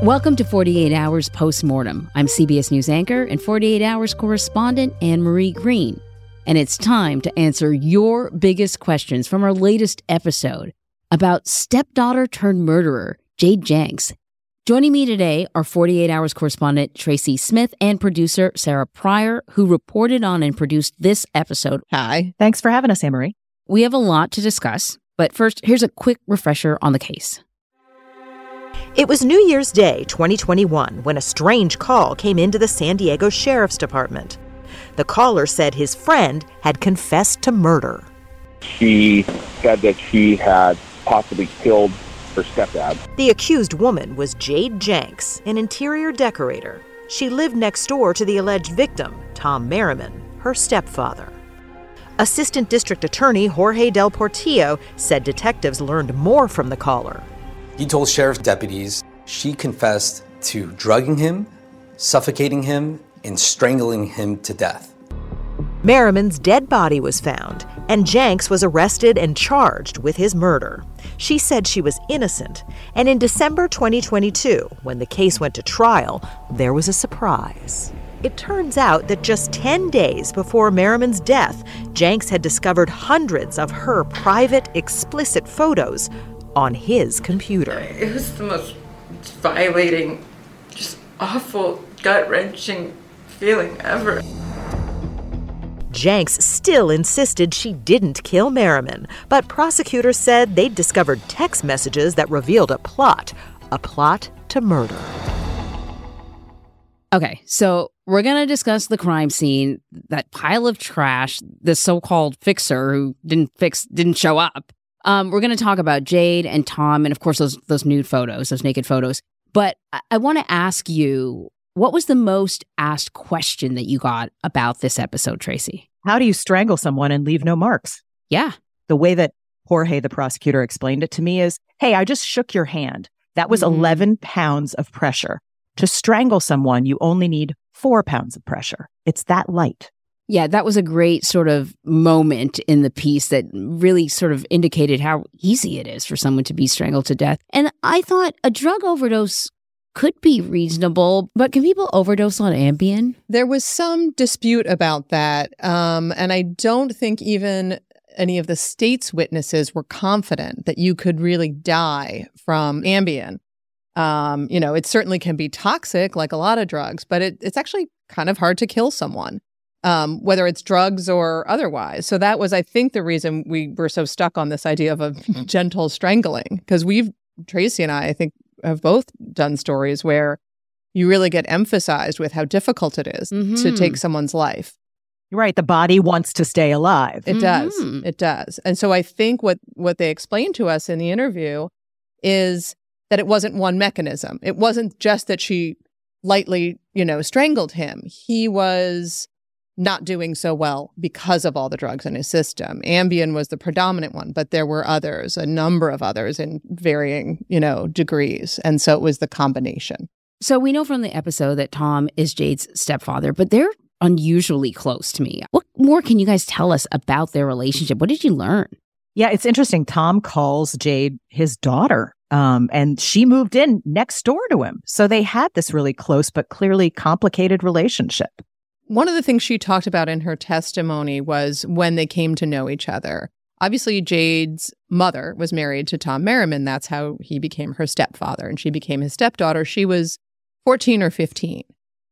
Welcome to 48 Hours Postmortem. I'm CBS News anchor and 48 Hours correspondent Anne-Marie Green. And it's time to answer your biggest questions from our latest episode about stepdaughter turned murderer Jade Jenks. Joining me today are 48 Hours correspondent Tracy Smith and producer Sarah Pryor, who reported on and produced this episode. Hi. Thanks for having us, Anne-Marie. We have a lot to discuss, but first, here's a quick refresher on the case. It was New Year's Day 2021 when a strange call came into the San Diego Sheriff's Department. The caller said his friend had confessed to murder. She said that she had possibly killed her stepdad. The accused woman was Jade Jenks, an interior decorator. She lived next door to the alleged victim, Tom Merriman, her stepfather. Assistant District Attorney Jorge Del Portillo said detectives learned more from the caller. He told sheriff's deputies she confessed to drugging him, suffocating him, and strangling him to death. Merriman's dead body was found, and Jenks was arrested and charged with his murder. She said she was innocent, and in December 2022, when the case went to trial, there was a surprise. It turns out that just 10 days before Merriman's death, Jenks had discovered hundreds of her private, explicit photos on his computer. It was the most violating, just awful, gut-wrenching feeling ever. Jenks still insisted she didn't kill Merriman, but prosecutors said they'd discovered text messages that revealed a plot to murder. Okay, so we're going to discuss the crime scene, that pile of trash, the so-called fixer who didn't show up. We're going to talk about Jade and Tom and, of course, those nude photos, those naked photos. But I want to ask you, what was the most asked question that you got about this episode, Tracy? How do you strangle someone and leave no marks? Yeah. The way that Jorge, the prosecutor, explained it to me is, hey, I just shook your hand. That was 11 pounds of pressure. To strangle someone, you only need 4 pounds of pressure. It's that light. Yeah, that was a great sort of moment in the piece that really sort of indicated how easy it is for someone to be strangled to death. And I thought a drug overdose could be reasonable, but can people overdose on Ambien? There was some dispute about that, and I don't think even any of the state's witnesses were confident that you could really die from Ambien. It certainly can be toxic, like a lot of drugs, but it's actually kind of hard to kill someone. Whether it's drugs or otherwise. So that was, I think, the reason we were so stuck on this idea of a gentle strangling, because Tracy and I think, have both done stories where you really get emphasized with how difficult it is to take someone's life. You're right. The body wants to stay alive. It does. It does. And so I think what they explained to us in the interview is that it wasn't one mechanism. It wasn't just that she lightly, strangled him. He was not doing so well because of all the drugs in his system. Ambien was the predominant one, but there were others, a number of others in varying, degrees. And so it was the combination. So we know from the episode that Tom is Jade's stepfather, but they're unusually close to me. What more can you guys tell us about their relationship? What did you learn? Yeah, it's interesting. Tom calls Jade his daughter, and she moved in next door to him. So they had this really close but clearly complicated relationship. One of the things she talked about in her testimony was when they came to know each other. Obviously, Jade's mother was married to Tom Merriman. That's how he became her stepfather, and she became his stepdaughter. She was 14 or 15.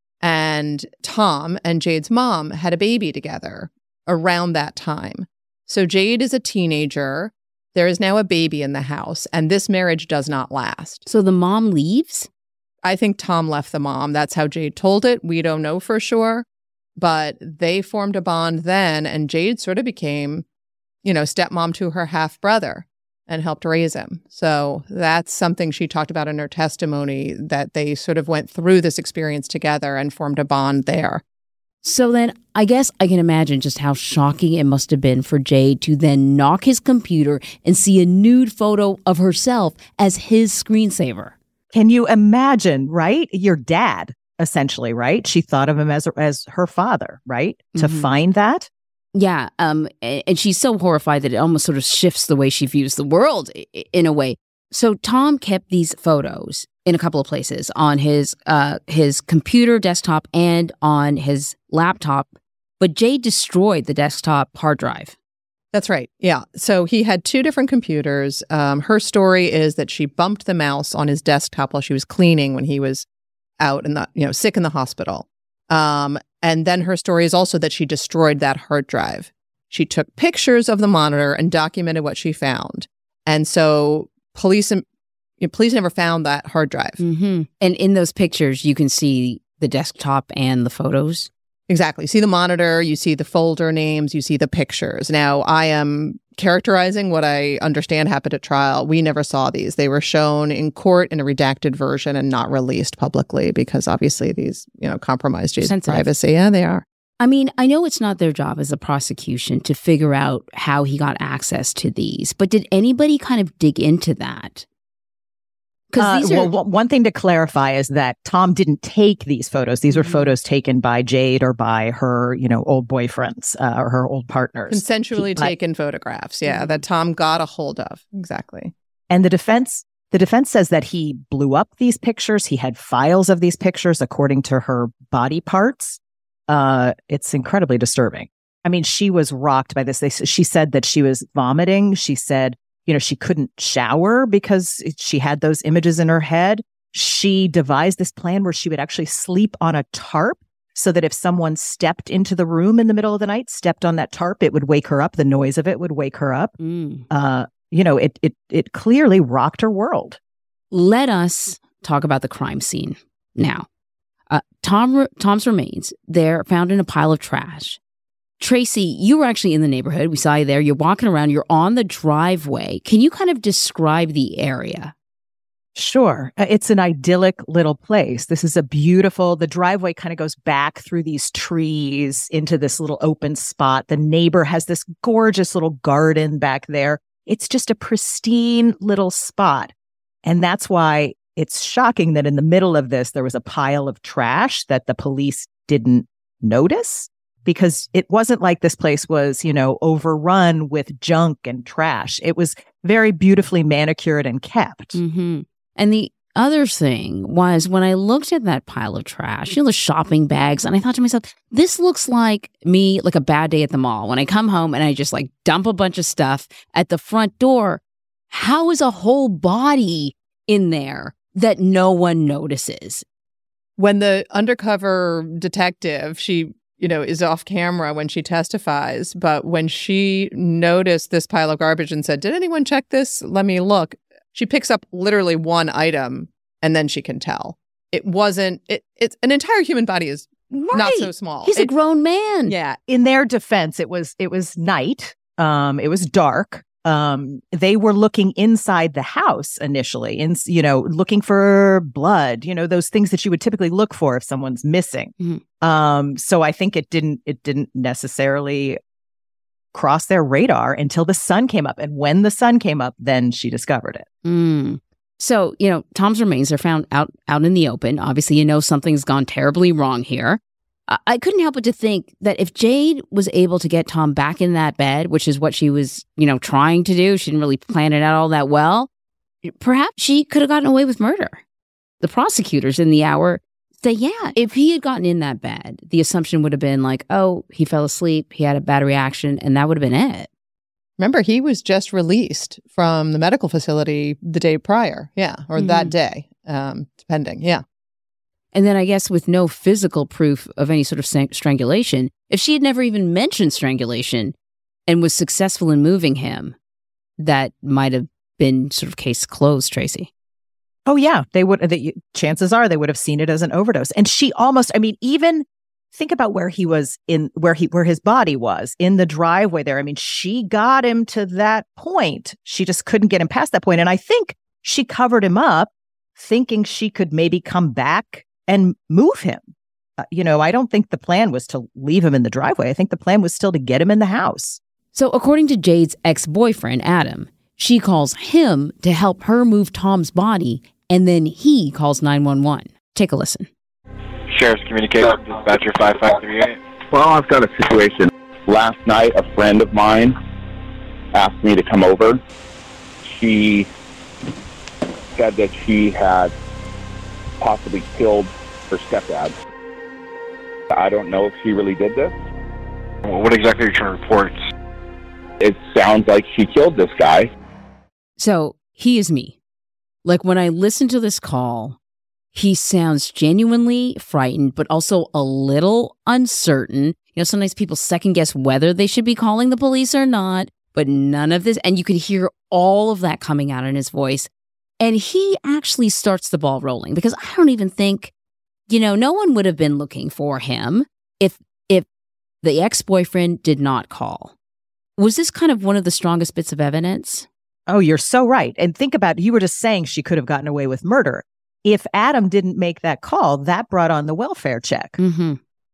And Tom and Jade's mom had a baby together around that time. So Jade is a teenager. There is now a baby in the house, and this marriage does not last. So the mom leaves? I think Tom left the mom. That's how Jade told it. We don't know for sure. But they formed a bond then, and Jade sort of became, stepmom to her half-brother and helped raise him. So that's something she talked about in her testimony, that they sort of went through this experience together and formed a bond there. So then I guess I can imagine just how shocking it must have been for Jade to then knock his computer and see a nude photo of herself as his screensaver. Can you imagine, right? Your dad, essentially, right? She thought of him as her father, right? To find that? Yeah. And she's so horrified that it almost sort of shifts the way she views the world in a way. So Tom kept these photos in a couple of places, on his computer desktop and on his laptop, but Jade destroyed the desktop hard drive. That's right. Yeah. So he had two different computers. Her story is that she bumped the mouse on his desktop while she was cleaning when he was out and sick in the hospital. And then her story is also that she destroyed that hard drive. She took pictures of the monitor and documented what she found. And so police never found that hard drive. Mm-hmm. And in those pictures, you can see the desktop and the photos. Exactly. You see the monitor, you see the folder names, you see the pictures. Now, I am characterizing what I understand happened at trial. We never saw these. They were shown in court in a redacted version and not released publicly because obviously these, compromise Jade's privacy. Yeah, they are. I mean, I know it's not their job as a prosecution to figure out how he got access to these, but did anybody kind of dig into that? One thing to clarify is that Tom didn't take these photos. These were photos taken by Jade or by her, old boyfriends or her old partners. Consensually taken photographs, that Tom got a hold of. Exactly. And the defense says that he blew up these pictures. He had files of these pictures according to her body parts. It's incredibly disturbing. I mean, she was rocked by this. She said that she was vomiting. She said, she couldn't shower because she had those images in her head. She devised this plan where she would actually sleep on a tarp so that if someone stepped into the room in the middle of the night, stepped on that tarp, it would wake her up. The noise of it would wake her up. It clearly rocked her world. Let us talk about the crime scene now. Tom's remains, they're found in a pile of trash. Tracy, you were actually in the neighborhood. We saw you there. You're walking around. You're on the driveway. Can you kind of describe the area? Sure. It's an idyllic little place. This is the driveway kind of goes back through these trees into this little open spot. The neighbor has this gorgeous little garden back there. It's just a pristine little spot. And that's why it's shocking that in the middle of this, there was a pile of trash that the police didn't notice. Because it wasn't like this place was, overrun with junk and trash. It was very beautifully manicured and kept. Mm-hmm. And the other thing was when I looked at that pile of trash, the shopping bags, and I thought to myself, this looks like me, like a bad day at the mall. When I come home and I just dump a bunch of stuff at the front door, how is a whole body in there that no one notices? When the undercover detective, she is off camera when she testifies. But when she noticed this pile of garbage and said, did anyone check this? Let me look. She picks up literally one item and then she can tell. It's an entire human body is not so small. He's a grown man. Yeah. In their defense, it was night. It was dark. They were looking inside the house initially and, looking for blood, those things that you would typically look for if someone's missing. Mm-hmm. So I think it didn't necessarily cross their radar until the sun came up. And when the sun came up, then she discovered it. Mm. So, Tom's remains are found out in the open. Obviously, something's gone terribly wrong here. I couldn't help but to think that if Jade was able to get Tom back in that bed, which is what she was, trying to do, she didn't really plan it out all that well, perhaps she could have gotten away with murder. The prosecutors in the hour say, yeah, if he had gotten in that bed, the assumption would have been he fell asleep, he had a bad reaction, and that would have been it. Remember, he was just released from the medical facility the day prior. Yeah. Or that day, depending. Yeah. And then I guess with no physical proof of any sort of strangulation, if she had never even mentioned strangulation and was successful in moving him, that might have been sort of case closed, Tracy. Oh, yeah. Chances are they would have seen it as an overdose. And she even think about where he was where his body was in the driveway there. I mean, she got him to that point. She just couldn't get him past that point. And I think she covered him up thinking she could maybe come back and move him. I don't think the plan was to leave him in the driveway. I think the plan was still to get him in the house. So according to Jade's ex-boyfriend, Adam, she calls him to help her move Tom's body, and then he calls 911. Take a listen. Sheriff's Communication, Dispatcher 5538. Well, I've got a situation. Last night, a friend of mine asked me to come over. She said that she had possibly killed her stepdad. I don't know if she really did this. What exactly are you trying to report? It sounds like she killed this guy. So he is me. Like when I listen to this call, he sounds genuinely frightened, but also a little uncertain. You know, sometimes people second guess whether they should be calling the police or not, but none of this. And you could hear all of that coming out in his voice. And he actually starts the ball rolling because I don't even think, you know, no one would have been looking for him if the ex-boyfriend did not call. Was this kind of one of the strongest bits of evidence? Oh, you're so right. And think about it. You were just saying she could have gotten away with murder. If Adam didn't make that call, that brought on the welfare check. Mm-hmm.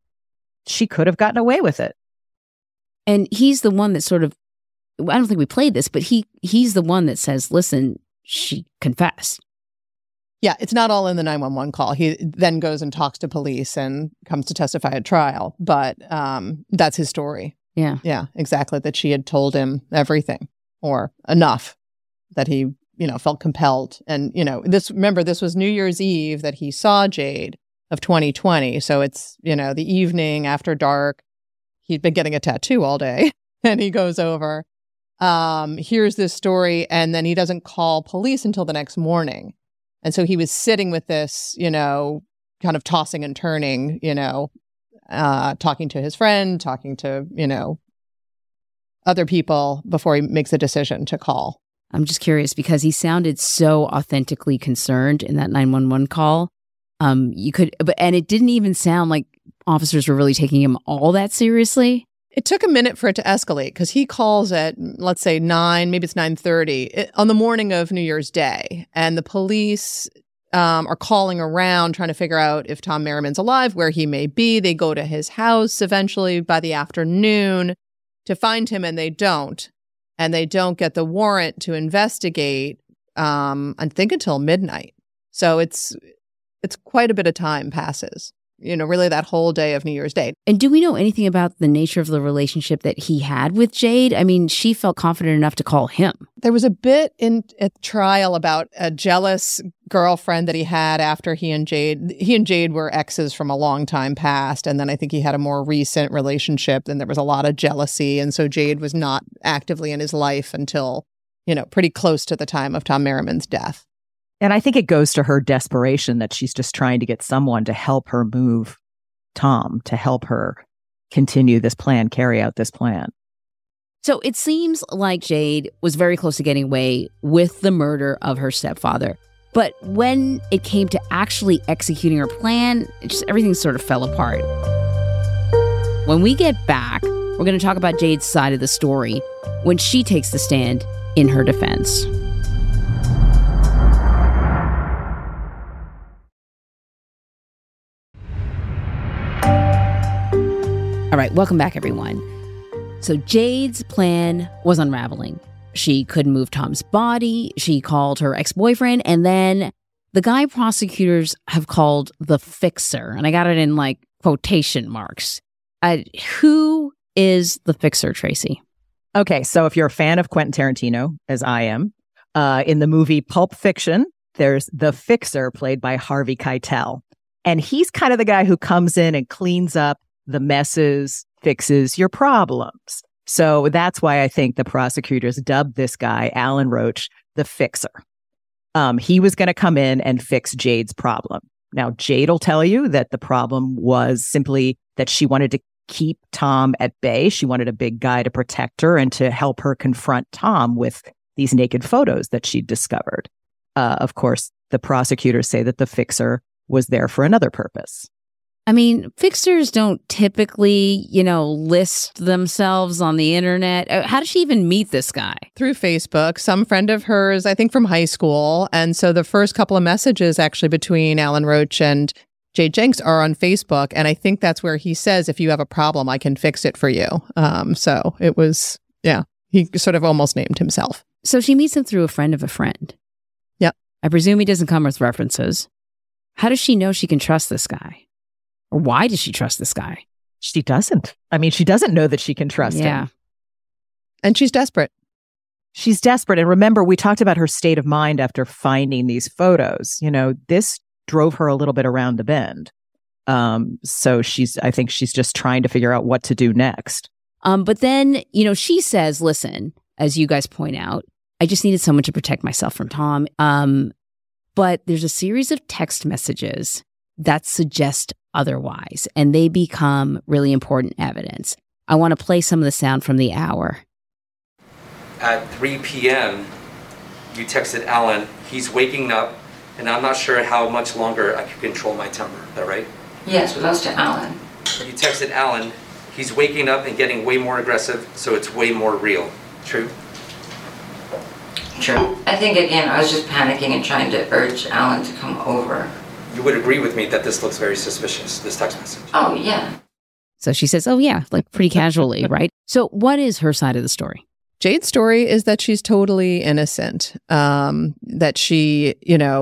She could have gotten away with it. And he's the one that sort of, I don't think we played this, but he's the one that says, listen, she confessed. Yeah, it's not all in the 911 call. He then goes and talks to police and comes to testify at trial. But that's his story. Yeah. Yeah, exactly. That she had told him everything or enough that he, you know, felt compelled. And, you know, this was New Year's Eve that he saw Jade of 2020. So it's, you know, the evening after dark. He'd been getting a tattoo all day and he goes over, hears this story, and then he doesn't call police until the next morning. And so he was sitting with this, you know, kind of tossing and turning, you know, talking to his friend, talking to, you know, other people before he makes a decision to call. I'm just curious because he sounded so authentically concerned in that 911 call. And it didn't even sound like officers were really taking him all that seriously. It took a minute for it to escalate because he calls at, let's say 9, maybe it's 9:30 on the morning of New Year's Day. And the police are calling around trying to figure out if Tom Merriman's alive, where he may be. They go to his house eventually by the afternoon to find him, and they don't. And they don't get the warrant to investigate, I think, until midnight. So it's quite a bit of time passes. You know, really that whole day of New Year's Day. And do we know anything about the nature of the relationship that he had with Jade? I mean, she felt confident enough to call him. There was a bit at trial about a jealous girlfriend that he had after he and Jade were exes from a long time past. And then I think he had a more recent relationship and there was a lot of jealousy. And so Jade was not actively in his life until, you know, pretty close to the time of Tom Merriman's death. And I think it goes to her desperation that she's just trying to get someone to help her move Tom, to help her continue this plan, carry out this plan. So it seems like Jade was very close to getting away with the murder of her stepfather. But when it came to actually executing her plan, everything sort of fell apart. When we get back, we're going to talk about Jade's side of the story when she takes the stand in her defense. All right, welcome back, everyone. So Jade's plan was unraveling. She couldn't move Tom's body. She called her ex-boyfriend, and then the guy prosecutors have called the fixer, and I got it in like quotation marks. Who is the fixer, Tracy? Okay, so if you're a fan of Quentin Tarantino, as I am, in the movie Pulp Fiction, there's the fixer played by Harvey Keitel. And he's kind of the guy who comes in and cleans up the messes, fixes your problems. So that's why I think the prosecutors dubbed this guy, Alan Roach, the fixer. He was going to come in and fix Jade's problem. Now, Jade will tell you that the problem was simply that she wanted to keep Tom at bay. She wanted a big guy to protect her and to help her confront Tom with these naked photos that she'd discovered. Of course, the prosecutors say that the fixer was there for another purpose. I mean, fixers don't typically, list themselves on the internet. How did she even meet this guy? Through Facebook, some friend of hers, I think from high school. And so the first couple of messages actually between Alan Roach and Jade Jenks are on Facebook. And I think that's where he says, if you have a problem, I can fix it for you. So it was, he sort of almost named himself. So she meets him through a friend of a friend. Yep. I presume he doesn't come with references. How does she know she can trust this guy? Or why does she trust this guy? She doesn't. I mean, she doesn't know that she can trust him. And she's desperate. She's desperate. And remember, we talked about her state of mind after finding these photos. This drove her a little bit around the bend. So I think she's just trying to figure out what to do next. But then, she says, listen, as you guys point out, I just needed someone to protect myself from Tom. But there's a series of text messages that suggest otherwise, and they become really important evidence. I want to play some of the sound from the hour. At 3 p.m., you texted Alan, he's waking up, and I'm not sure how much longer I can control my temper. Is that right? Yes, but that's to Alan. You texted Alan, he's waking up and getting way more aggressive, so it's way more real. True? True. I think, again, I was just panicking and trying to urge Alan to come over. You would agree with me that this looks very suspicious, this text message. Oh, yeah. So she says, oh, yeah, like pretty casually, right? So what is her side of the story? Jade's story is that she's totally innocent, that she,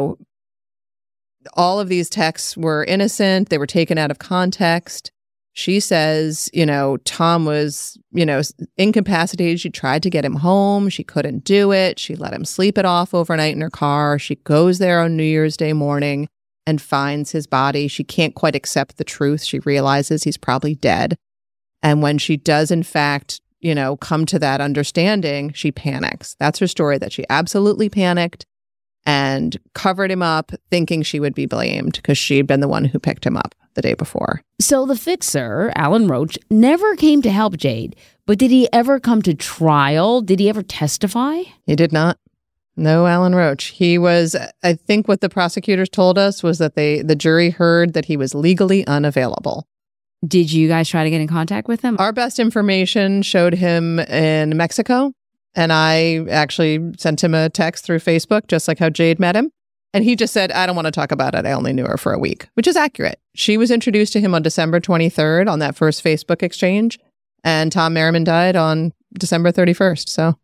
all of these texts were innocent. They were taken out of context. She says, Tom was, incapacitated. She tried to get him home. She couldn't do it. She let him sleep it off overnight in her car. She goes there on New Year's Day morning and finds his body. She can't quite accept the truth. She realizes he's probably dead. And when she does, in fact, come to that understanding, she panics. That's her story, that she absolutely panicked and covered him up, thinking she would be blamed because she'd been the one who picked him up the day before. So the fixer, Alan Roach, never came to help Jade, but did he ever come to trial? Did he ever testify? He did not. No, Alan Roach. He was, I think what the prosecutors told us was that the jury heard that he was legally unavailable. Did you guys try to get in contact with him? Our best information showed him in Mexico, and I actually sent him a text through Facebook, just like how Jade met him. And he just said, I don't want to talk about it. I only knew her for a week, which is accurate. She was introduced to him on December 23rd on that first Facebook exchange, and Tom Merriman died on December 31st.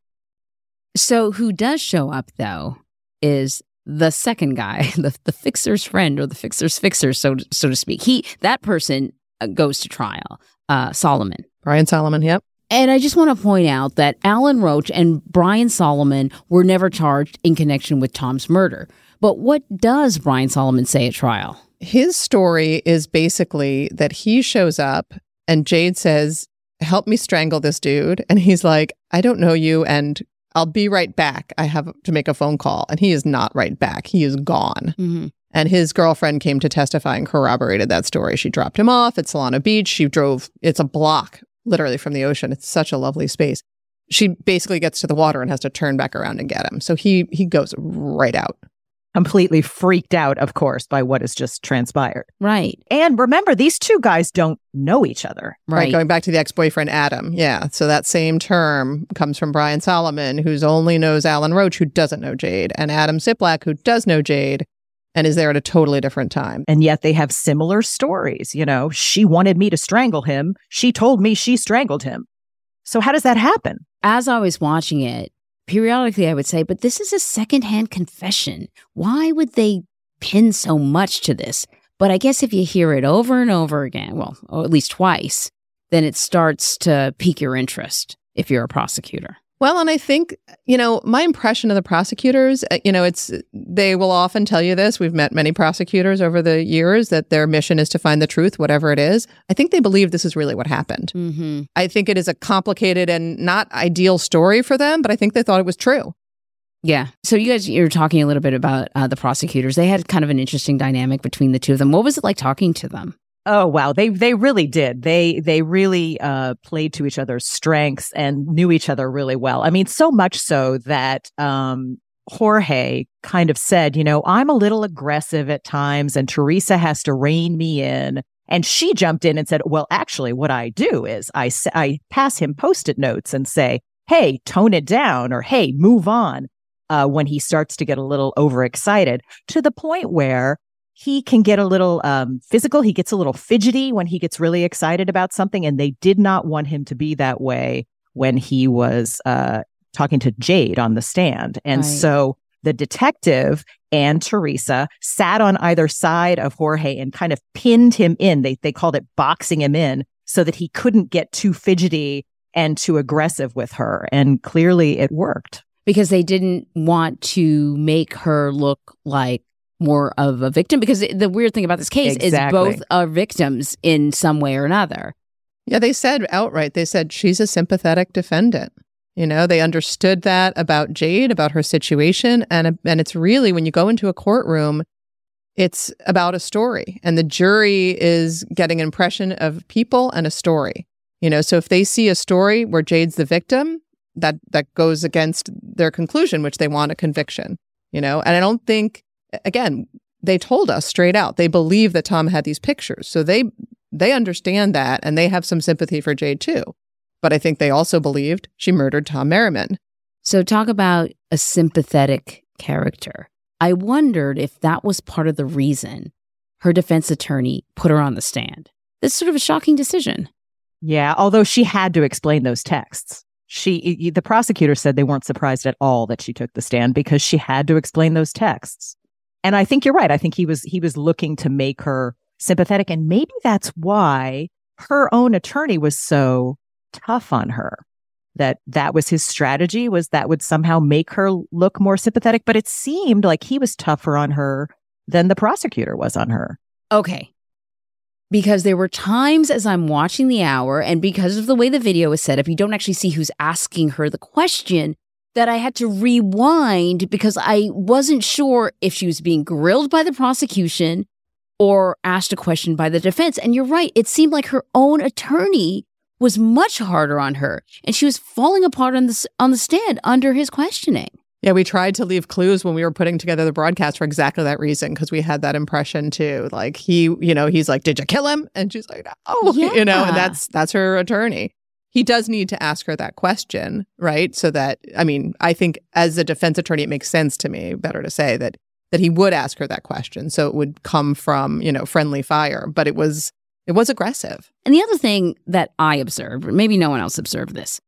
So who does show up, though, is the second guy, the fixer's friend or the fixer's fixer, so to speak. That person goes to trial, Solomon. Brian Solomon, yep. And I just want to point out that Alan Roach and Brian Solomon were never charged in connection with Tom's murder. But what does Brian Solomon say at trial? His story is basically that he shows up and Jade says, help me strangle this dude. And he's like, I don't know you, and I'll be right back. I have to make a phone call. And he is not right back. He is gone. Mm-hmm. And his girlfriend came to testify and corroborated that story. She dropped him off at Solana Beach. She drove, it's a block literally from the ocean. It's such a lovely space. She basically gets to the water and has to turn back around and get him. So he goes right out. Completely freaked out, of course, by what has just transpired. Right. And remember, these two guys don't know each other. Right. Going back to the ex-boyfriend, Adam. Yeah. So that same term comes from Brian Solomon, who's only knows Alan Roach, who doesn't know Jade, and Adam Siplak, who does know Jade and is there at a totally different time. And yet they have similar stories. She wanted me to strangle him. She told me she strangled him. So how does that happen? As I was watching it, periodically I would say, but this is a secondhand confession. Why would they pin so much to this? But I guess if you hear it over and over again, well, or at least twice, then it starts to pique your interest if you're a prosecutor. Well, and I think, my impression of the prosecutors, they will often tell you this. We've met many prosecutors over the years that their mission is to find the truth, whatever it is. I think they believe this is really what happened. Mm-hmm. I think it is a complicated and not ideal story for them, but I think they thought it was true. Yeah. So you're talking a little bit about the prosecutors. They had kind of an interesting dynamic between the two of them. What was it like talking to them? Oh, wow. They really did. They really played to each other's strengths and knew each other really well. I mean, so much so that Jorge kind of said, I'm a little aggressive at times and Teresa has to rein me in. And she jumped in and said, well, actually, what I do is I pass him Post-it notes and say, hey, tone it down, or hey, move on, when he starts to get a little overexcited, to the point where he can get a little physical. He gets a little fidgety when he gets really excited about something. And they did not want him to be that way when he was talking to Jade on the stand. And so the detective and Teresa sat on either side of Jorge and kind of pinned him in. They called it boxing him in so that he couldn't get too fidgety and too aggressive with her. And clearly it worked. because they didn't want to make her look like more of a victim. Because the weird thing about this case is both are victims in some way or another. Yeah, they said outright, they said she's a sympathetic defendant. You know, they understood that about Jade, about her situation. And it's really, when you go into a courtroom, it's about a story. And the jury is getting an impression of people and a story. You know, so if they see a story where Jade's the victim, that goes against their conclusion, which they want a conviction. You know, and I don't think, again, they told us straight out, they believe that Tom had these pictures. So they understand that, and they have some sympathy for Jade too. But I think they also believed she murdered Tom Merriman. So talk about a sympathetic character. I wondered if that was part of the reason her defense attorney put her on the stand. That's sort of a shocking decision. Yeah, although she had to explain those texts. The prosecutor said they weren't surprised at all that she took the stand because she had to explain those texts. And I think you're right. I think he was looking to make her sympathetic, and maybe that's why her own attorney was so tough on her. That was his strategy, was that would somehow make her look more sympathetic. But it seemed like he was tougher on her than the prosecutor was on her. Okay. Because there were times as I'm watching the hour, and because of the way the video is set up, you don't actually see who's asking her the question, that I had to rewind because I wasn't sure if she was being grilled by the prosecution or asked a question by the defense. And you're right. It seemed like her own attorney was much harder on her, and she was falling apart on the stand under his questioning. Yeah, we tried to leave clues when we were putting together the broadcast for exactly that reason, because we had that impression too. Like he's like, "Did you kill him?" And she's like, "Oh," yeah. And that's her attorney. He does need to ask her that question, right? So that, I mean, I think as a defense attorney, it makes sense to me, better to say that he would ask her that question, so it would come from friendly fire. But it was aggressive. And the other thing that I observed, maybe no one else observed this,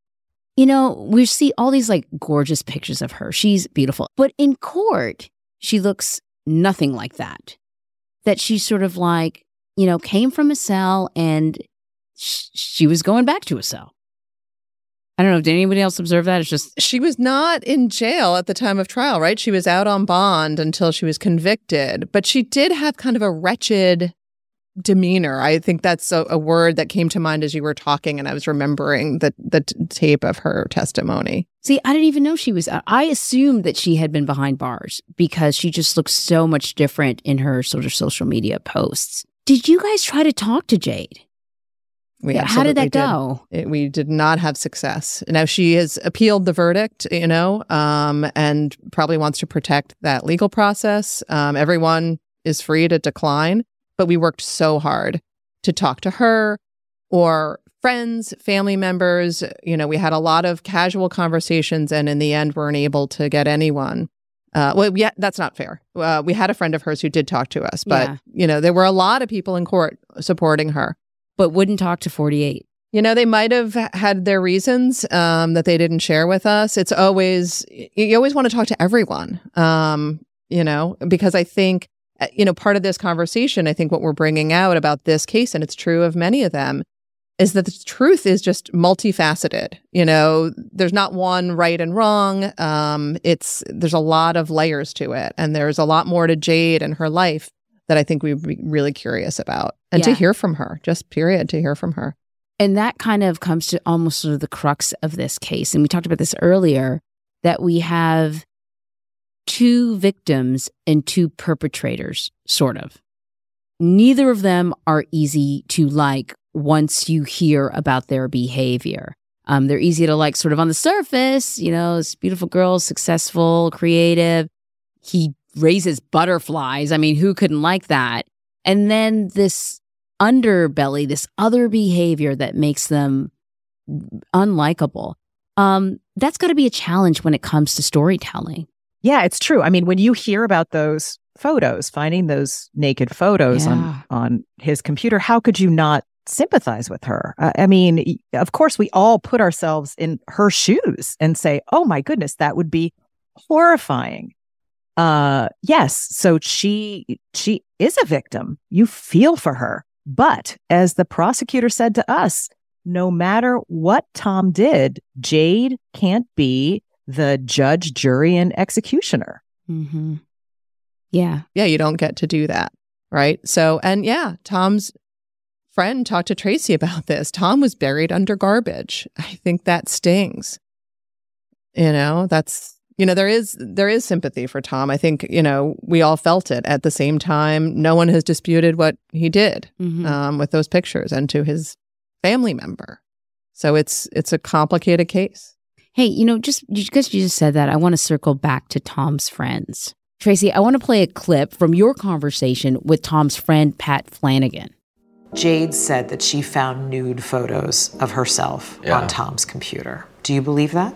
we see all these like gorgeous pictures of her. She's beautiful. But in court, she looks nothing like that. That she's sort of like, came from a cell and she was going back to a cell. I don't know. Did anybody else observe that? It's just... She was not in jail at the time of trial, right? She was out on bond until she was convicted. But she did have kind of a wretched demeanor. I think that's a word that came to mind as you were talking, and I was remembering the tape of her testimony. See, I didn't even know she was out. I assumed that she had been behind bars because she just looks so much different in her sort of social media posts. Did you guys try to talk to Jade? How did that go? We did not have success. Now, she has appealed the verdict, and probably wants to protect that legal process. Everyone is free to decline. But we worked so hard to talk to her or friends, family members. We had a lot of casual conversations, and in the end, weren't able to get anyone. That's not fair. We had a friend of hers who did talk to us, but, there were a lot of people in court supporting her. But wouldn't talk to 48. They might have had their reasons that they didn't share with us. You always want to talk to everyone, because I think, part of this conversation, I think what we're bringing out about this case, and it's true of many of them, is that the truth is just multifaceted. There's not one right and wrong. There's a lot of layers to it. And there's a lot more to Jade and her life that I think we'd be really curious about. And to hear from her, just period, to hear from her. And that kind of comes to almost sort of the crux of this case. And we talked about this earlier, that we have two victims and two perpetrators, sort of. Neither of them are easy to like once you hear about their behavior. They're easy to like sort of on the surface, this beautiful girl, successful, creative. He raises butterflies. I mean, who couldn't like that? And then this underbelly, this other behavior that makes them unlikable. That's got to be a challenge when it comes to storytelling. Yeah, it's true. I mean, when you hear about those photos, finding those naked photos on his computer, how could you not sympathize with her? I mean, of course, we all put ourselves in her shoes and say, oh my goodness, that would be horrifying. Yes, so she is a victim. You feel for her. But as the prosecutor said to us, no matter what Tom did, Jade can't be the judge, jury, and executioner. Mm-hmm. Yeah. Yeah, you don't get to do that, right? So, and yeah, Tom's friend talked to Tracy about this. Tom was buried under garbage. I think that stings. There is sympathy for Tom. I think, we all felt it at the same time. No one has disputed what he did with those pictures and to his family member. So it's a complicated case. Hey, just because you just said that, I want to circle back to Tom's friends. Tracy, I want to play a clip from your conversation with Tom's friend, Pat Flanagan. Jade said that she found nude photos of herself on Tom's computer. Do you believe that?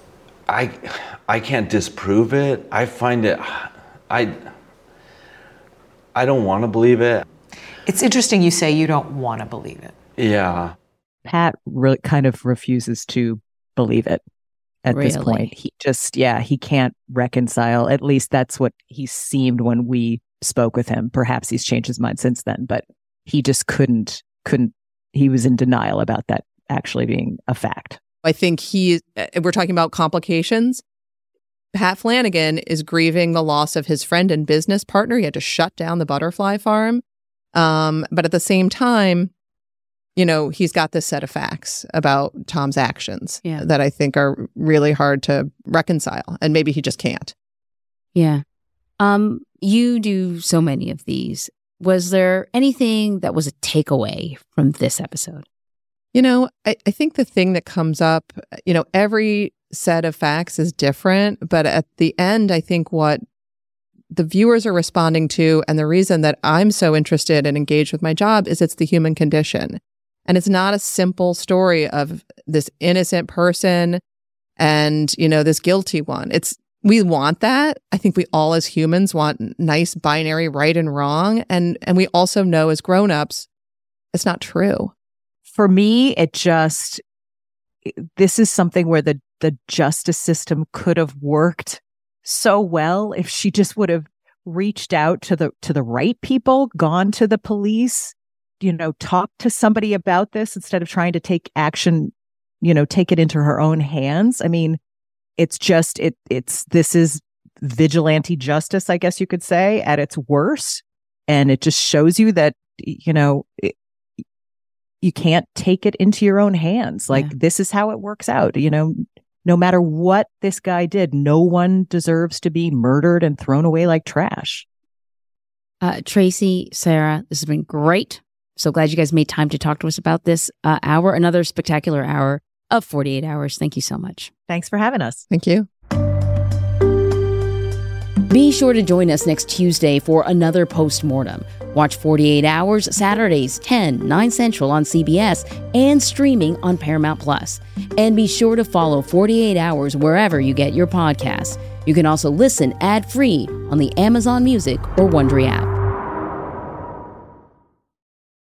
I can't disprove it. I find it, I don't want to believe it. It's interesting you say you don't want to believe it. Yeah. Pat really kind of refuses to believe it at this point. He just, he can't reconcile. At least that's what he seemed when we spoke with him. Perhaps he's changed his mind since then, but he just couldn't, he was in denial about that actually being a fact. I think we're talking about complications. Pat Flanagan is grieving the loss of his friend and business partner. He had to shut down the butterfly farm. But at the same time, he's got this set of facts about Tom's actions that I think are really hard to reconcile. And maybe he just can't. Yeah. You do so many of these. Was there anything that was a takeaway from this episode? I think the thing that comes up, every set of facts is different, but at the end, I think what the viewers are responding to, and the reason that I'm so interested and engaged with my job, is it's the human condition. And it's not a simple story of this innocent person and, this guilty one. We want that. I think we all as humans want nice binary right and wrong. And we also know as grownups, it's not true. For me, this is something where the justice system could have worked so well if she just would have reached out to the right people, gone to the police, talked to somebody about this instead of trying to take action, take it into her own hands. I mean, it's just, this is vigilante justice, I guess you could say, at its worst. And it just shows you that, you can't take it into your own hands. This is how it works out. No matter what this guy did, no one deserves to be murdered and thrown away like trash. Tracy, Sarah, this has been great. So glad you guys made time to talk to us about this hour, another spectacular hour of 48 Hours. Thank you so much. Thanks for having us. Thank you. Be sure to join us next Tuesday for another postmortem. Watch 48 Hours Saturdays, 10, 9 Central on CBS and streaming on Paramount+. And be sure to follow 48 Hours wherever you get your podcasts. You can also listen ad-free on the Amazon Music or Wondery app.